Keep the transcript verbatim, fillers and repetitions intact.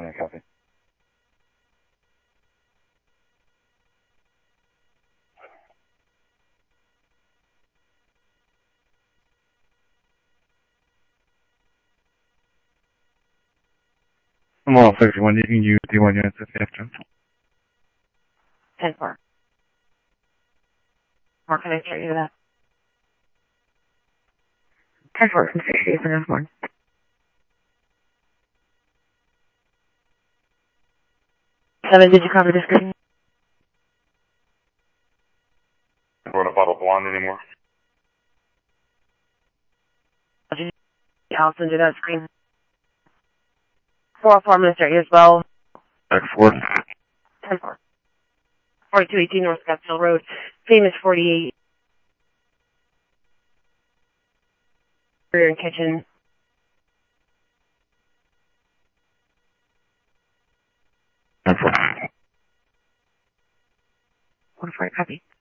California, copy. Mall sixty-one, you can use D one units if you have to. ten four. Or can I straight you to that? ten four from sixty for this one. Seven, did you cover the screen? I don't want a bottle blonde anymore. I'll send you that screen. four oh four minutes as well. X four. ten four. forty-two eighteen North Scottsdale Road. Famous forty-eight. Rear and kitchen. ten four. What a copy.